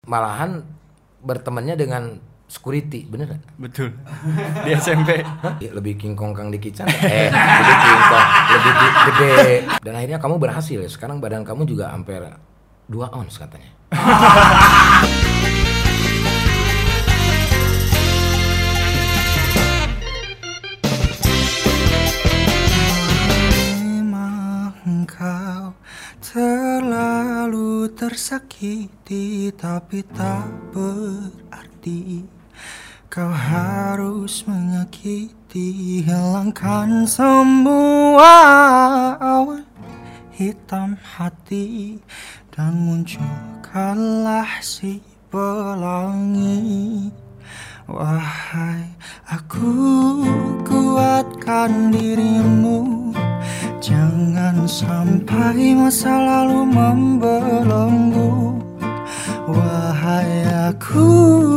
Malahan bertemannya dengan security, bener gak? Betul. Di SMP. Ya, lebih kingkong Kang Diki Chandra. Lebih kingkong, lebih gede. Dan akhirnya kamu berhasil ya. Sekarang badan kamu juga hampir 2 ons katanya. Memang kau terlalu tersakiti, tapi tak berarti kau harus menyakiti. Hilangkan semua awan hitam hati dan munculkanlah si pelangi. Wahai aku, kuatkan dirimu, jangan sampai masa lalu membelenggu. Wahai aku,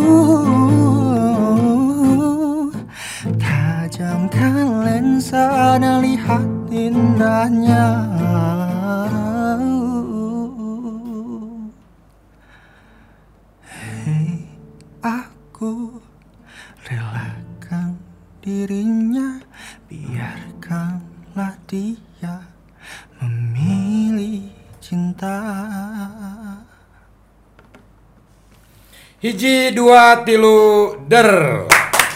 tajamkan lensa dan lihat indahnya. Hei aku, relakan dirinya, biarkanlah dia memilih cinta. Hiji 2 3 der.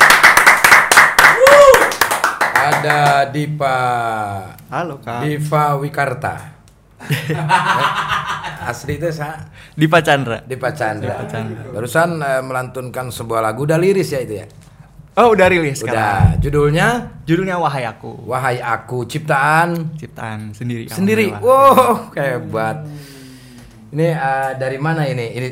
Ada Dipa. Halo Kak. Diva Wikarta. Asli itu Dipa Chandra. Dipa Chandra. Barusan melantunkan sebuah lagu, udah liris ya itu ya? Oh, udah rilis sekarang. Udah. Judulnya Wahai Aku. Wahai Aku, ciptaan Sendiri. Wow, hebat. Ini dari mana ini? Ini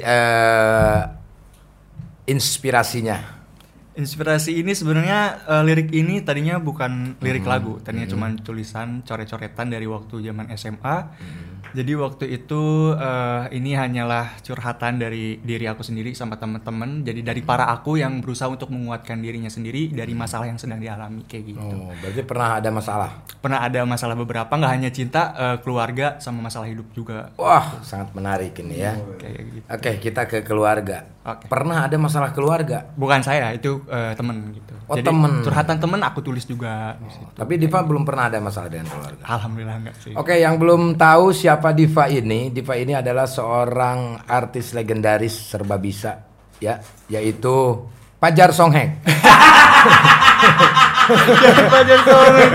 inspirasinya. Inspirasi ini sebenarnya lirik ini tadinya bukan lirik lagu, tadinya cuma tulisan coret-coretan dari waktu zaman SMA. Jadi waktu itu ini hanyalah curhatan dari diri aku sendiri sama teman-teman. Jadi dari para aku yang berusaha untuk menguatkan dirinya sendiri dari masalah yang sedang dialami kayak gitu. Oh, berarti pernah ada masalah? Pernah ada masalah beberapa, nggak hanya cinta, keluarga sama masalah hidup juga. Wah, sangat menarik ini ya. Kayak gitu. Oke, kita ke keluarga. Oke. Pernah ada masalah keluarga? Bukan saya, itu temen gitu. Oh, jadi temen. curhatan temen aku tulis juga. Tapi Diva belum pernah ada masalah dengan keluarga. Alhamdulillah enggak sih. Oke, yang belum tahu siapa Diva ini adalah seorang artis legendaris serba bisa, ya, yaitu Fajar Songheng. Fajar Songheng.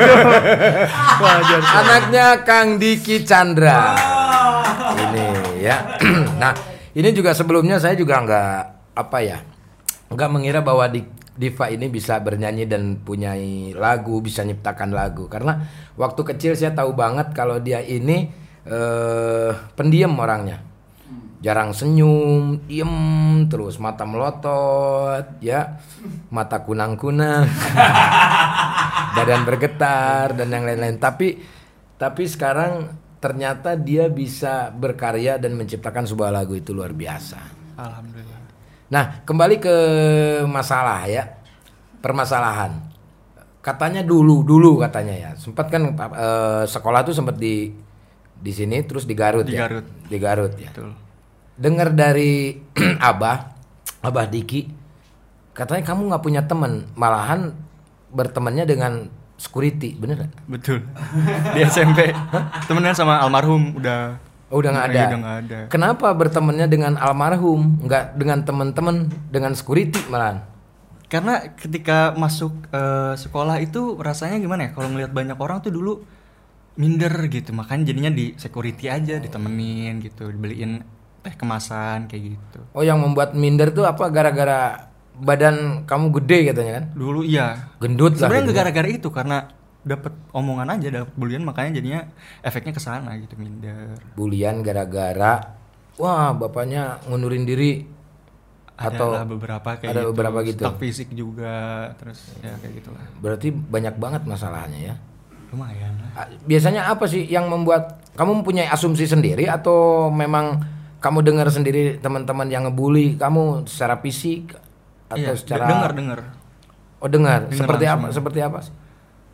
Anaknya Kang Diki Chandra. Ini ya. Nah, ini juga sebelumnya saya juga nggak mengira bahwa Diva ini bisa bernyanyi dan punya lagu, bisa nyiptakan lagu. Karena waktu kecil saya tahu banget kalau dia ini pendiam orangnya, jarang senyum, diem terus, mata melotot, ya, mata kunang-kunang, badan bergetar dan yang lain-lain. Tapi sekarang ternyata dia bisa berkarya dan menciptakan sebuah lagu, itu luar biasa. Alhamdulillah. Nah, kembali ke masalah ya, permasalahan. Katanya dulu katanya ya, sempat kan sekolah tuh sempat di sini, terus di Garut ya. Di Garut ya. Betul. Dengar dari Abah Diki, katanya kamu nggak punya teman, malahan bertemannya dengan security, bener gak? Betul. Di SMP temenan sama almarhum udah nggak ada. Udah nggak ada. Kenapa bertemannya dengan almarhum, nggak dengan teman-teman, dengan security malahan? Karena ketika masuk sekolah itu rasanya gimana ya? Kalau ngelihat banyak orang tuh dulu minder gitu, makanya jadinya di security aja, ditemenin gitu, dibeliin teh kemasan kayak gitu. Oh, yang membuat minder tuh apa? Gara-gara badan kamu gede katanya kan? Dulu iya. Gendut lah. Sebenarnya gitu. gara-gara itu, karena dapat omongan aja, dapat bulian, makanya jadinya efeknya ke sana gitu, minder. Bulian gara-gara wah bapaknya ngundurin diri atau ada beberapa kayak ada gitu. beberapa gitu. Stok fisik juga, terus ya kayak gitulah. Berarti banyak banget masalahnya ya. Lumayan lah. Biasanya apa sih yang membuat kamu mempunyai asumsi sendiri, atau memang kamu dengar sendiri teman-teman yang ngebully kamu secara fisik atau Iya, secara dengar. Oh, dengar. Dengar Seperti langsung. apa? Seperti apa sih?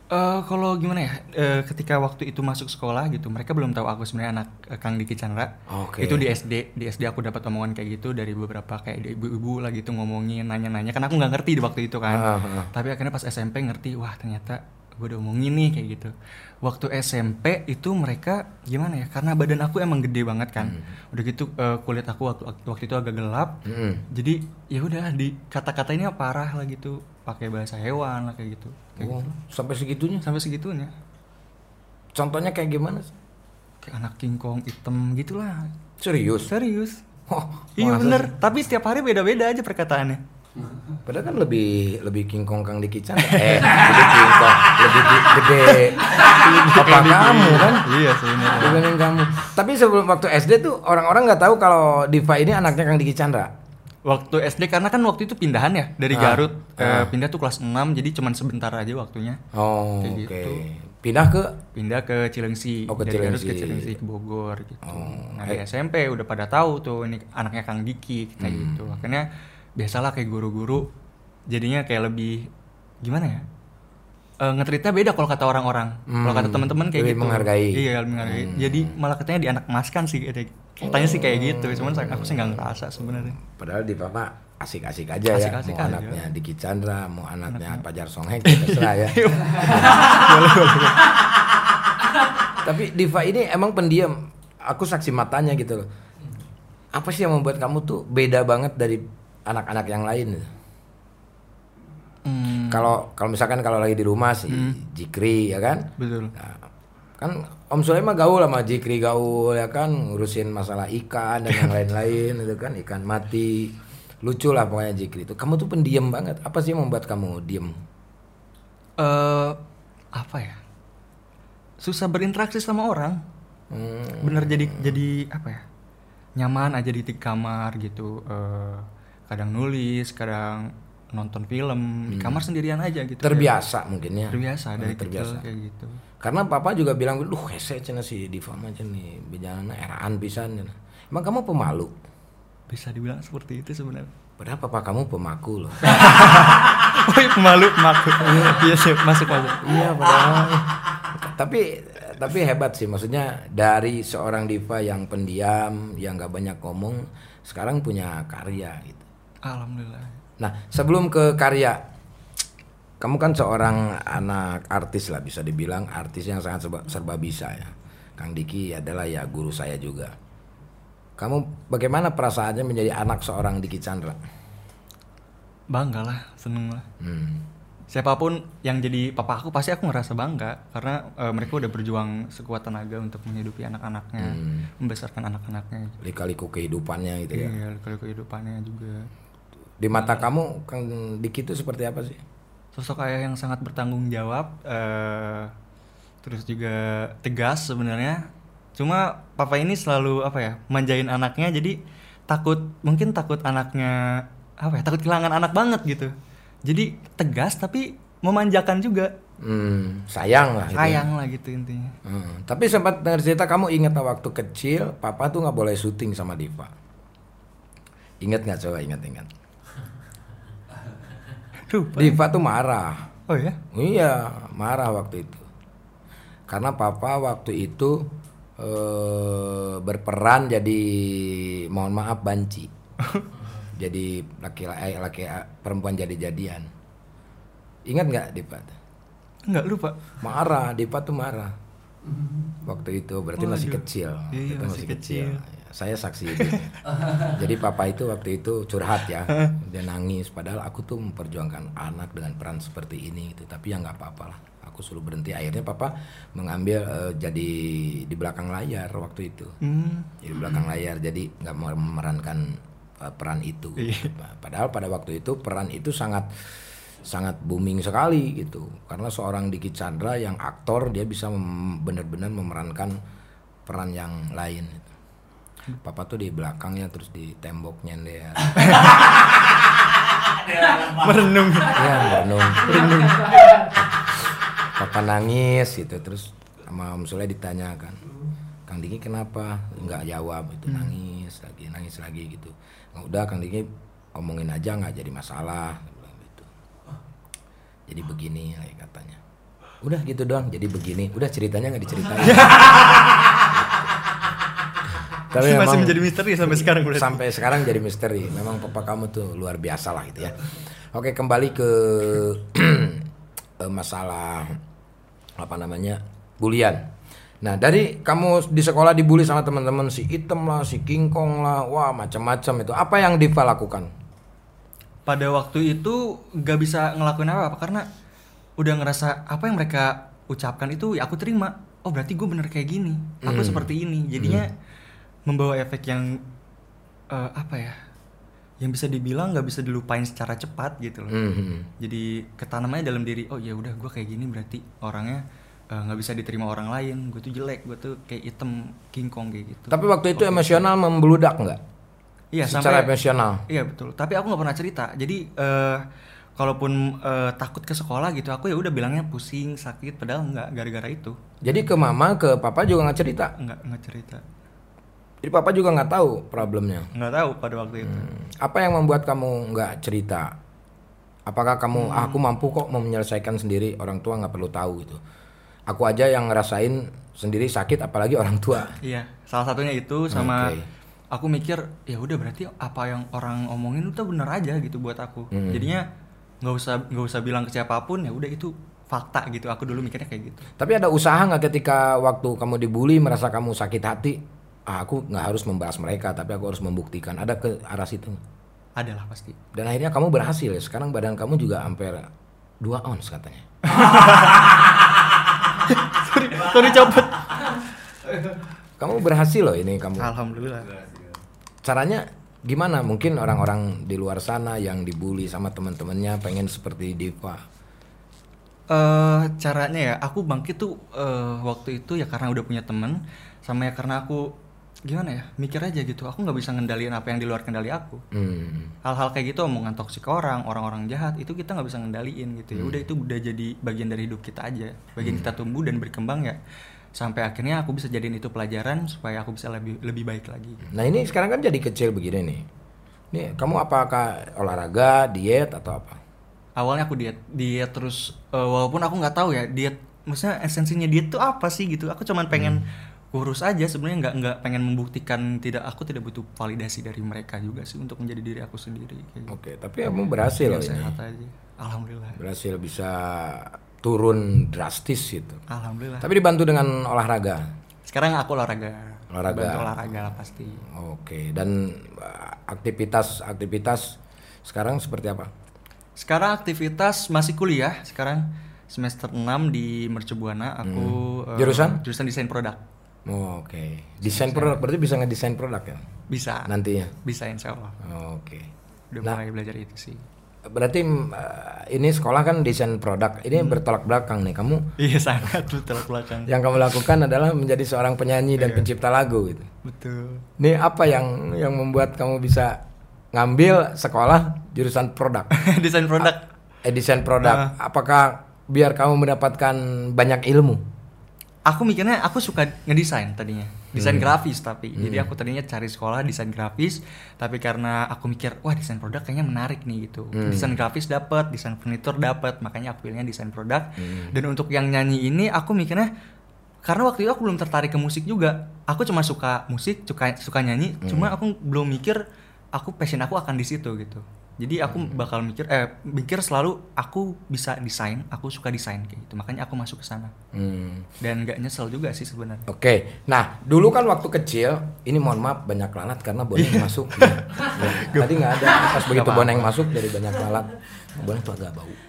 Kalau gimana ya, ketika waktu itu masuk sekolah gitu, mereka belum tahu aku sebenarnya anak Kang Diki Chandra. Oke. Itu di SD aku dapat omongan kayak gitu dari beberapa kayak ibu-ibu lah gitu ngomongin, nanya-nanya. Kan aku nggak ngerti di waktu itu kan. Tapi akhirnya pas SMP ngerti, wah ternyata gue udah omongin nih kayak gitu. Waktu SMP itu mereka gimana ya? Karena badan aku emang gede banget kan. Udah gitu kulit aku waktu itu agak gelap. Jadi ya udah di kata-kata ini parah lah gitu. Pakai bahasa hewan lah kayak gitu. Oh, sampai segitunya? Sampai segitunya. Contohnya kayak gimana? Kayak anak King Kong hitam gitulah. Serius? Serius. Oh, Iya masa bener. sih? Tapi setiap hari beda-beda aja perkataannya. Padahal kan lebih King Kong Kang Diki Chandra. Lebih King Kong, lebih gede. Papa kamu kan? Iya sebenarnya. Dibanding kamu. Tapi sebelum waktu SD tuh orang-orang nggak tahu kalau Diva ini anaknya Kang Diki Chandra. Waktu SD karena kan waktu itu pindahan ya dari Garut pindah tuh kelas 6 jadi cuman sebentar aja waktunya. Oh, Kayak oke. gitu. Pindah ke Cilengsi. Oh, ke Dari Garut ke Cilengsi. Cilengsi ke Bogor gitu. Oh, Nah di SMP udah pada tahu tuh ini anaknya Kang Diki kayak gitu. Akhirnya biasalah kayak guru-guru jadinya kayak lebih gimana ya? Ngetritnya beda kalau kata orang-orang. Kalau kata teman-teman kayak lebih gitu. menghargai. Iya, lebih menghargai. Jadi malah katanya dianak emaskan sih katanya sih kayak gitu. Cuman aku sih nggak ngerasa sebenarnya. Padahal di Papa asik-asik aja ya. Asik-asik Mau aja. anaknya Diki Chandra, mau anaknya Fajar Songhek, terserah ya. Tapi Diva ini emang pendiam. Aku saksi matanya gitu loh. Apa sih yang membuat kamu tuh beda banget dari anak-anak yang lain? Kalau misalkan kalau lagi di rumah si Jikri ya kan? Betul. Nah, kan Om Sule mah gaul sama Jikri gaul ya kan, ngurusin masalah ikan dan yang lain-lain itu kan, ikan mati. Lucu lah pokoknya Jikri itu. Kamu tuh pendiam banget. Apa sih yang membuat kamu diem? Apa ya? Susah berinteraksi sama orang. Bener jadi apa ya? Nyaman aja di kamar gitu. Kadang nulis, kadang nonton film di kamar sendirian aja gitu. Terbiasa mungkin ya. Terbiasa dari terbiasa. kecil kayak gitu. Karena papa juga bilang, "Duh, hese cenah si Diva mah nih, bejanana eraan pisan." Emang kamu pemalu? Bisa dibilang seperti itu sebenarnya. Padahal papa kamu pemaku loh. Oh, pemalu. Iya sih, masuk. Iya, padahal. Tapi hebat sih, maksudnya dari seorang Diva yang pendiam, yang nggak banyak ngomong, sekarang punya karya gitu. Alhamdulillah. Nah, sebelum ke karya, kamu kan seorang anak artis lah, bisa dibilang artis yang sangat serba bisa ya. Kang Diki adalah ya guru saya juga. Kamu bagaimana perasaannya menjadi anak seorang Diki Chandra? Bangga lah, seneng lah. Siapapun yang jadi papa aku pasti aku ngerasa bangga karena mereka udah berjuang sekuat tenaga untuk menghidupi anak-anaknya, membesarkan anak-anaknya. Lika-liku kehidupannya gitu ya. Iya, kalau kehidupannya juga. Di mata kamu Kang Diki itu seperti apa sih? Sosok ayah yang sangat bertanggung jawab, terus juga tegas sebenarnya. Cuma papa ini selalu apa ya, manjain anaknya, jadi mungkin takut anaknya apa ya, takut kehilangan anak banget gitu. Jadi tegas tapi memanjakan juga. Sayang lah. Sayang lah gitu intinya. Tapi sempat dengar cerita kamu ingat waktu kecil papa tuh nggak boleh syuting sama Diva. Ingat nggak, coba ingat. Diva tuh marah. Oh ya? Iya, marah waktu itu. Karena papa waktu itu berperan jadi, mohon maaf, banci. Jadi laki perempuan jadi-jadian. Ingat nggak Diva? Enggak, lupa. Marah, Diva tuh marah. Waktu itu berarti masih kecil. Iya, Itu masih kecil. Saya saksi itu. Jadi papa itu waktu itu curhat ya, dia nangis. Padahal aku tuh memperjuangkan anak dengan peran seperti ini gitu. Tapi ya nggak apa-apa lah. Aku suruh berhenti. Akhirnya papa mengambil jadi di belakang layar waktu itu. Jadi belakang layar. Jadi nggak memerankan peran itu. Padahal pada waktu itu peran itu sangat booming sekali gitu. Karena seorang Diki Chandra yang aktor, dia bisa benar-benar memerankan peran yang lain. Papa tuh di belakangnya, terus di temboknya dia. Merenung. Ya, merenung. Papa nangis gitu, terus sama Om Sule ditanyakan, Kang Diki kenapa? Nggak jawab itu, nangis lagi gitu. Nah, udah Kang Diki omongin aja, nggak jadi masalah. Gitu. Jadi begini katanya. Udah gitu doang, jadi begini. Udah ceritanya nggak diceritain. Tapi Masih memang menjadi misteri sampai sekarang berarti. sampai sekarang jadi misteri. Memang papa kamu tuh luar biasa lah gitu ya. Oke, kembali ke masalah apa namanya bulian. Nah, dari kamu di sekolah dibully sama teman-teman si Item lah, si King Kong lah, wah macam-macam itu. Apa yang Diva lakukan? Pada waktu itu gak bisa ngelakuin apa-apa karena udah ngerasa apa yang mereka ucapkan itu ya aku terima. Oh berarti gue bener kayak gini, aku seperti ini. Jadinya membawa efek yang apa ya, yang bisa dibilang gak bisa dilupain secara cepat gitu loh. Jadi ketanamnya dalam diri, oh ya udah gue kayak gini berarti orangnya nggak bisa diterima orang lain, gue tuh jelek, gue tuh kayak Item, King Kong kayak gitu. Tapi waktu itu emosional membludak nggak? Iya, Secara sampai emosional. iya betul. Tapi aku nggak pernah cerita. Jadi kalaupun takut ke sekolah gitu, aku ya udah bilangnya pusing, sakit, padahal nggak gara-gara itu. Jadi ke mama, ke papa juga nggak cerita. Nggak cerita. Jadi papa juga nggak tahu problemnya. Nggak tahu pada waktu itu. Apa yang membuat kamu nggak cerita? Apakah kamu aku mampu kok mau menyelesaikan sendiri, orang tua nggak perlu tahu gitu. Aku aja yang ngerasain sendiri sakit, apalagi orang tua. Iya, salah satunya itu sama aku mikir ya udah berarti apa yang orang omongin itu bener aja gitu buat aku. Jadinya nggak usah bilang ke siapapun, ya udah itu fakta gitu. Aku dulu mikirnya kayak gitu. Tapi ada usaha nggak ketika waktu kamu dibully merasa kamu sakit hati? Aku nggak harus membahas mereka, tapi aku harus membuktikan. Ada ke arah situ? Adalah pasti. Dan akhirnya kamu berhasil ya. Sekarang badan kamu juga hampir 2 ons katanya. Sorry copot. Kamu berhasil loh ini kamu. Alhamdulillah. Caranya gimana? Mungkin orang-orang di luar sana yang dibully sama teman-temannya pengen seperti Diva. Caranya ya, aku bangkit tuh waktu itu ya karena udah punya temen, sama ya karena aku gimana ya, mikir aja gitu. Aku nggak bisa ngendaliin apa yang di luar kendali aku. Hal-hal kayak gitu, omongan toksik orang-orang jahat itu kita nggak bisa ngendaliin gitu. Ya udah itu udah jadi bagian dari hidup kita aja, bagian kita tumbuh dan berkembang ya. Sampai akhirnya aku bisa jadiin itu pelajaran supaya aku bisa lebih baik lagi. Nah ini sekarang kan jadi kecil begini nih. Nih kamu apakah olahraga, diet atau apa? Awalnya aku diet terus, walaupun aku nggak tahu ya diet, maksudnya esensinya diet tuh apa sih gitu. Aku cuman pengen kurus aja sebenarnya, nggak pengen membuktikan, aku tidak butuh validasi dari mereka juga sih untuk menjadi diri aku sendiri kayak gitu. Oke, tapi kamu berhasil loh ini. Sehat aja. Alhamdulillah. Berhasil bisa turun drastis gitu. Alhamdulillah. Tapi dibantu dengan olahraga. Sekarang aku olahraga. Olahraga. Bantu olahraga lah pasti. Oke, dan aktivitas sekarang seperti apa? Sekarang aktivitas masih kuliah. Sekarang semester 6 di Mercu Buana. Aku Jurusan desain produk. Oke. Desain produk berarti bisa ngedesain produk ya? Bisa. Nantinya. Bisa insya Allah. Oke. Udah mulai belajar itu sih. Berarti ini sekolah kan desain produk. Ini bertolak belakang nih kamu. Iya sangat bertolak belakang. Yang kamu lakukan adalah menjadi seorang penyanyi dan pencipta lagu gitu. Betul. Ini apa yang membuat kamu bisa ngambil sekolah jurusan produk? Desain produk. Desain produk. Apakah biar kamu mendapatkan banyak ilmu? Aku mikirnya aku suka ngedesain tadinya. Desain grafis tapi. Jadi aku tadinya cari sekolah desain grafis, tapi karena aku mikir, wah desain produk kayaknya menarik nih gitu. Desain grafis dapat, desain furnitur dapat, makanya aku pilihnya desain produk. Dan untuk yang nyanyi ini aku mikirnya karena waktu itu aku belum tertarik ke musik juga. Aku cuma suka musik, suka nyanyi, cuma aku belum mikir passion aku akan di situ gitu. Jadi aku bakal mikir selalu aku bisa desain, aku suka desain kayak gitu. Makanya aku masuk ke sana. Dan nggak nyesel juga sih sebenarnya. Oke. Nah, dulu kan waktu kecil, ini mohon maaf banyak lalat karena boneng masuk. Ya. Tadi nggak ada, pas begitu boneng masuk jadi banyak lalat. Boneng tuh agak bau.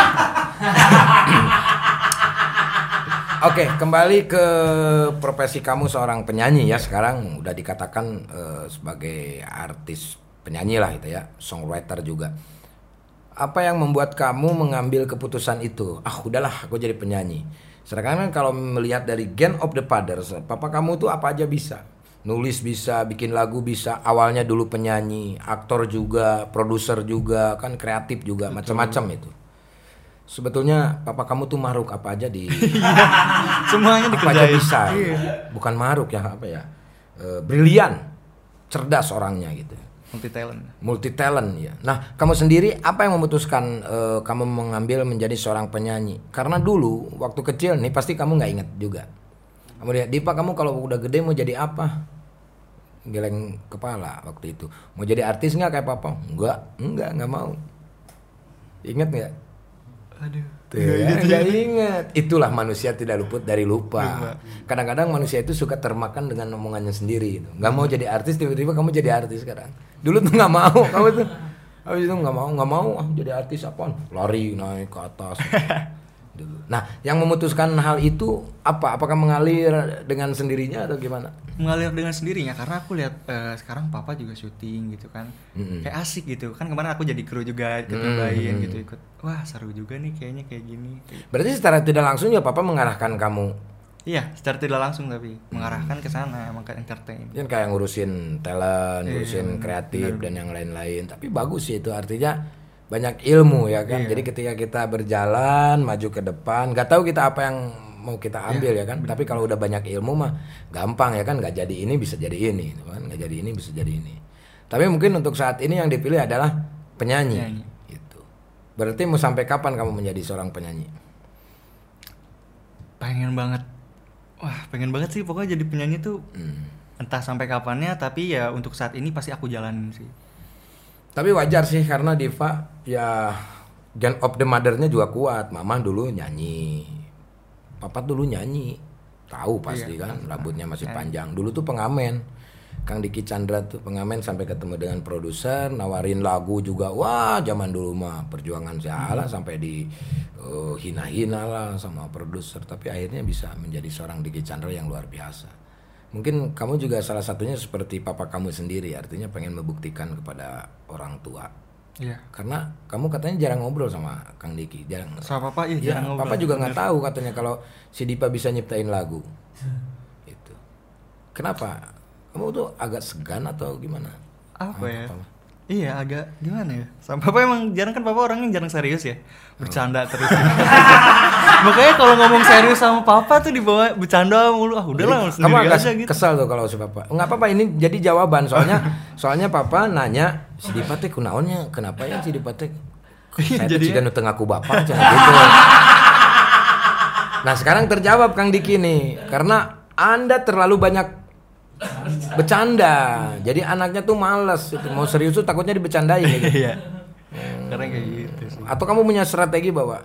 Oke, kembali ke profesi kamu seorang penyanyi ya. Sekarang udah dikatakan sebagai artis penyanyi lah gitu ya, songwriter juga. Apa yang membuat kamu mengambil keputusan itu? Udahlah, aku jadi penyanyi. Sedangkan kalau melihat dari Gen of the Fathers, papa kamu tuh apa aja bisa. Nulis bisa, bikin lagu bisa. Awalnya dulu penyanyi, aktor juga, produser juga, kan kreatif juga, macam-macam itu. Sebetulnya papa kamu tuh maruk apa aja di semuanya apa aja dikerjain. bisa. Bukan maruk ya, apa ya? Brilian, cerdas orangnya gitu. multi talent ya. Nah, kamu sendiri apa yang memutuskan kamu mengambil menjadi seorang penyanyi? Karena dulu waktu kecil nih pasti kamu nggak inget juga. Kamu lihat, Dipa, kamu kalau udah gede mau jadi apa? Geleng kepala waktu itu. Mau jadi artis nggak kayak papa? Nggak mau. Ingat nggak? Aduh. Nggak ingat. Itulah manusia tidak luput dari lupa. Kadang-kadang manusia itu suka termakan dengan omongannya sendiri. Nggak mau jadi artis, tiba-tiba kamu jadi artis sekarang. Dulu tuh nggak mau, kamu tuh. Habis itu nggak mau jadi artis apaan? Lari naik ke atas. Dulu. Nah, yang memutuskan hal itu apa? Apakah mengalir dengan sendirinya atau gimana? Mengalir dengan sendirinya karena aku lihat sekarang papa juga syuting gitu kan. Kayak asik gitu. Kan kemarin aku jadi kru juga ikut nyobain gitu, ikut. Wah, seru juga nih kayaknya kayak gini. Berarti secara tidak langsung ya papa mengarahkan kamu. Iya, secara tidak langsung tapi mengarahkan ke sana, emang ke entertain. Kan kayak ngurusin talent, ngurusin kreatif dan yang lain-lain. Tapi bagus sih itu, artinya banyak ilmu ya kan. Jadi ketika kita berjalan maju ke depan, nggak tahu kita apa yang mau kita ambil ya kan. Bener. Tapi kalau udah banyak ilmu mah gampang ya kan, nggak jadi ini bisa jadi ini, kan? Nggak jadi ini bisa jadi ini. Tapi mungkin untuk saat ini yang dipilih adalah penyanyi. Gitu. Berarti mau sampai kapan kamu menjadi seorang penyanyi? Pengen banget sih pokoknya jadi penyanyi tuh. Entah sampai kapannya, tapi ya untuk saat ini pasti aku jalanin sih. Tapi wajar sih karena Diva ya gen of the mother-nya juga kuat. Mama dulu nyanyi, papa dulu nyanyi, tahu pasti kan, rambutnya masih panjang. Dulu tuh pengamen, Kang Diki Chandra tuh pengamen sampai ketemu dengan produser, nawarin lagu juga. Wah, zaman dulu mah perjuangan sialah sampai di hina-hina lah sama produser. Tapi akhirnya bisa menjadi seorang Diki Chandra yang luar biasa. Mungkin kamu juga salah satunya seperti papa kamu sendiri, artinya pengen membuktikan kepada orang tua. Iya. Karena kamu katanya jarang ngobrol sama Kang Diki, jarang. Sama papa jarang ngobrol. Papa juga nggak tahu katanya kalau si Dipa bisa nyiptain lagu. Itu. Kenapa? Kamu tuh agak segan atau gimana? Apa ya? Iya, agak gimana ya? Sama papa emang jarang, kan papa orangnya jarang serius ya. Bercanda terus. Makanya kalau ngomong serius sama papa tuh dibawa bercanda mulu. Udahlah kamu agak aja gitu. Kesal tuh kalau si papa. Enggak apa-apa, ini jadi jawaban soalnya papa nanya si Dipa teh kunaonnya, kenapa ya si Dipa teh saya jadi sudah nuteng aku bapak gitu. Nah, sekarang terjawab Kang Diki nih, karena Anda terlalu banyak bercanda. Jadi anaknya tuh malas itu. Mau serius tuh takutnya dibecandain gitu. Iya. Karena kayak gitu sih. Atau kamu punya strategi bahwa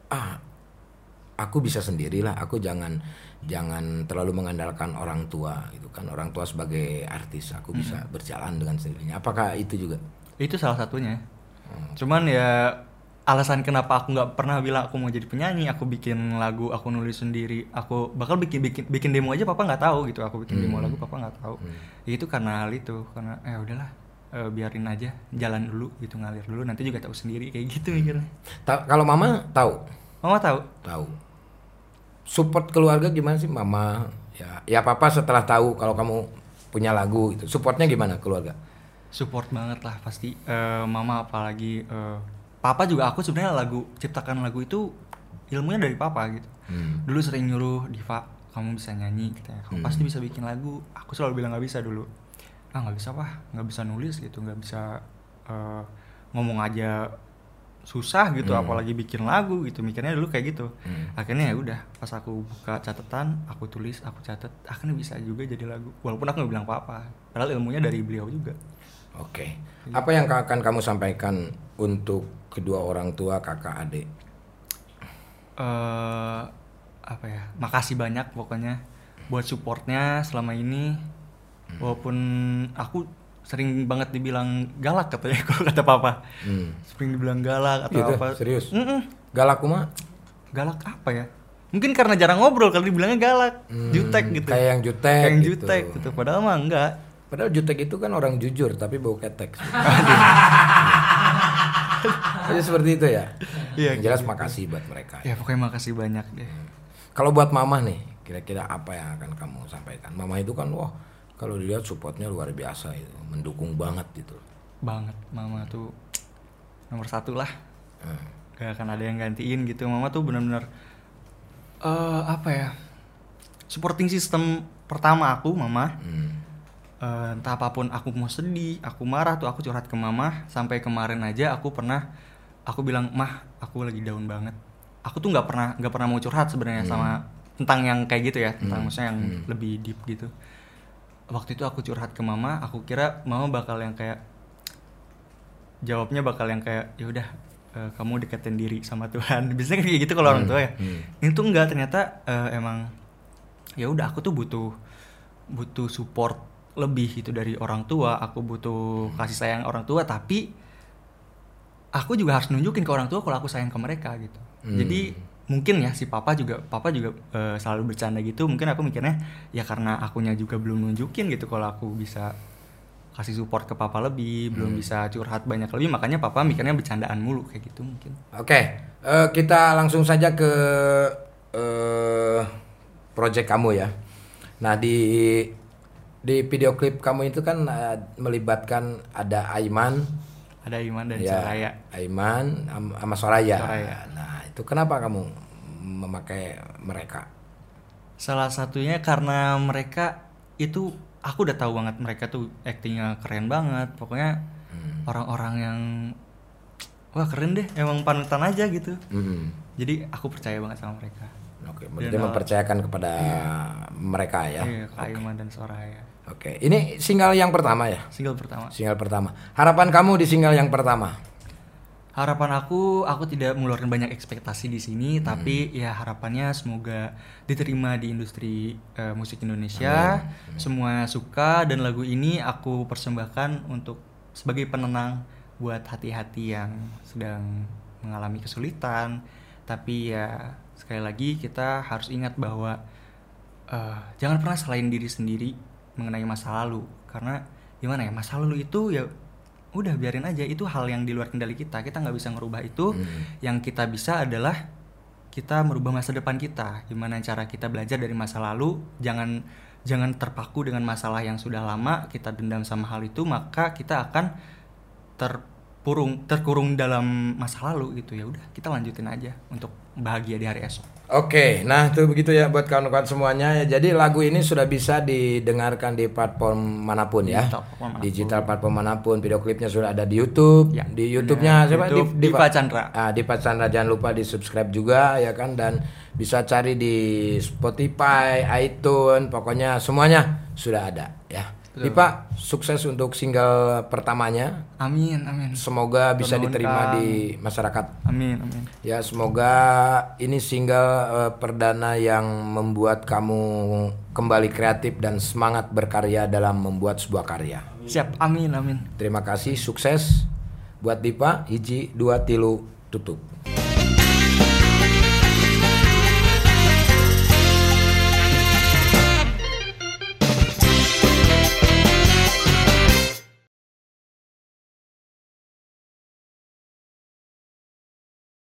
aku bisa sendirilah, aku jangan terlalu mengandalkan orang tua gitu kan. Orang tua sebagai artis, aku bisa berjalan dengan sendirinya. Apakah itu juga? Itu salah satunya. Cuman ya alasan kenapa aku nggak pernah bilang aku mau jadi penyanyi, aku bikin lagu, aku nulis sendiri, aku bakal bikin demo aja papa nggak tahu gitu, aku bikin demo lagu papa nggak tahu. Itu karena hal itu, karena udahlah biarin aja jalan dulu gitu, ngalir dulu, nanti juga tahu sendiri kayak gitu mikirnya. Kalau mama tahu? Mama tahu. Support keluarga gimana sih mama? Ya papa setelah tahu kalau kamu punya lagu itu, supportnya gimana keluarga? Support banget lah pasti. Mama apalagi. Papa juga, aku sebenarnya ciptakan lagu itu ilmunya dari papa gitu. Dulu sering nyuruh, Diva kamu bisa nyanyi katanya, kamu pasti bisa bikin lagu. Aku selalu bilang nggak bisa dulu. Nggak bisa nggak bisa nulis gitu, nggak bisa ngomong aja susah gitu, apalagi bikin lagu gitu, mikirnya dulu kayak gitu. Akhirnya ya udah, pas aku buka catatan, aku tulis, aku catat, akhirnya bisa juga jadi lagu. Walaupun aku nggak bilang apa-apa, padahal ilmunya dari beliau juga. Oke. Apa yang akan kamu sampaikan untuk kedua orang tua, kakak, adik? Apa ya? Makasih banyak pokoknya buat supportnya selama ini. Walaupun aku sering banget dibilang galak katanya kalau kata papa. Sering dibilang galak atau gitu, apa? Serius? Galak mah? Galak apa ya? Mungkin karena jarang ngobrol kalau dibilangnya galak. Jutek gitu. Kayak yang jutek. Kayak jutek gitu. Padahal mah enggak. Padahal jutek itu kan orang jujur tapi bau ketek. Jadi seperti itu ya. Iya. Yang jelas makasih buat mereka. Ya pokoknya makasih banyak deh. Kalau buat mama nih, kira-kira apa yang akan kamu sampaikan? Mama itu kan wah, kalau dilihat supportnya luar biasa itu, mendukung banget gitu. Banget, mama tuh nomor 1 lah. Gak akan ada yang gantiin gitu. Mama tuh benar-benar apa ya? Supporting system pertama aku, mama. entah apapun aku mau sedih, aku marah tuh aku curhat ke mama. Sampai kemarin aja aku bilang, "Mah, aku lagi down banget." Aku tuh nggak pernah mau curhat sebenarnya sama tentang yang kayak gitu ya, tentang maksudnya yang lebih deep gitu. Waktu itu aku curhat ke mama, aku kira mama bakal yang kayak jawabnya bakal yang kayak ya udah, kamu deketin diri sama Tuhan. Biasanya kayak gitu kalau orang tua ya. Ini tuh enggak, ternyata emang ya udah, aku tuh butuh support lebih itu dari orang tua. Aku butuh kasih sayang orang tua, tapi aku juga harus nunjukin ke orang tua kalau aku sayang ke mereka gitu. Jadi mungkin ya si papa juga selalu bercanda gitu. Mungkin aku mikirnya ya karena akunya juga belum nunjukin gitu kalau aku bisa kasih support ke papa lebih, belum bisa curhat banyak lebih, makanya papa mikirnya bercandaan mulu kayak gitu mungkin. Oke, kita langsung saja ke project kamu ya. Nah, di video klip kamu itu kan melibatkan ada Aiman dan ya, Soraya. Aiman sama Soraya. Soraya. Nah, itu kenapa kamu memakai mereka? Salah satunya karena mereka itu, aku udah tahu banget mereka tuh actingnya keren banget. Pokoknya orang-orang yang wah keren deh, emang panutan aja gitu. Jadi aku percaya banget sama mereka. Oke, berarti mempercayakan kepada mereka ya. Iya, Aiman dan Soraya. Oke, ini single yang pertama ya? Single pertama. Harapan kamu di single yang pertama? Harapan aku tidak mengeluarkan banyak ekspektasi di sini, tapi ya harapannya semoga diterima di industri musik Indonesia. Semua suka, dan lagu ini aku persembahkan untuk sebagai penenang buat hati-hati yang sedang mengalami kesulitan. Tapi ya sekali lagi kita harus ingat bahwa jangan pernah salahin diri sendiri mengenai masa lalu, karena gimana ya, masa lalu itu ya udah biarin aja, itu hal yang di luar kendali kita nggak bisa ngerubah itu. Yang kita bisa adalah kita merubah masa depan kita. Gimana cara kita belajar dari masa lalu, jangan terpaku dengan masalah yang sudah lama kita dendam sama hal itu, maka kita akan terkurung dalam masa lalu gitu. Ya udah, kita lanjutin aja untuk bahagia di hari esok. Oke, nah itu begitu ya buat kawan-kawan semuanya. Jadi lagu ini sudah bisa didengarkan di platform manapun ya. Digital platform manapun. Video klipnya sudah ada di YouTube. Ya, di YouTube-nya siapa? Dipa Chandra. Dipa Chandra, jangan lupa di subscribe juga ya kan, dan bisa cari di Spotify, iTunes, pokoknya semuanya sudah ada ya. Dipa, sukses untuk single pertamanya. Amin. Semoga bisa diterima di masyarakat. Amin. Ya, semoga ini single perdana yang membuat kamu kembali kreatif dan semangat berkarya dalam membuat sebuah karya. Siap, amin. Terima kasih, sukses buat Dipa. 1, 2, 3, tutup.